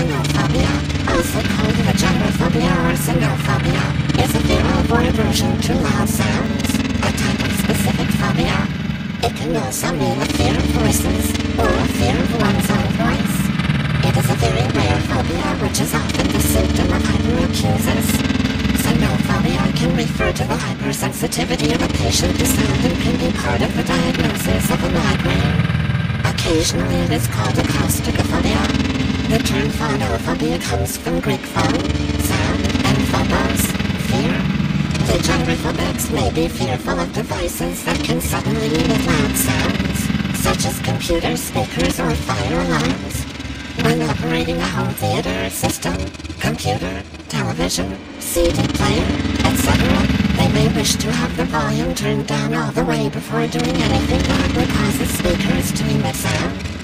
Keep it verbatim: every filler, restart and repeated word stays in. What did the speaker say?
Cynophobia, also called vagirophobia or cynophobia, is a fear of or aversion to loud sounds, a type of specific phobia. It can also mean a fear of voices, or a fear of one's own voice. It is a very rare phobia which is often the symptom of hyperacusis. Cynophobia can refer to the hypersensitivity of a patient to sound and can be part of the diagnosis of a migraine. Occasionally it is called acousticophobia. The term phonophobia comes from Greek phone, sound, and phobos, fear. The gyrophobics may be fearful of devices that can suddenly emit loud sounds, such as computer speakers or fire alarms. When operating a home theater system, computer, television, C D player, et cetera, they may wish to have the volume turned down all the way before doing anything that would cause the speakers to emit sound.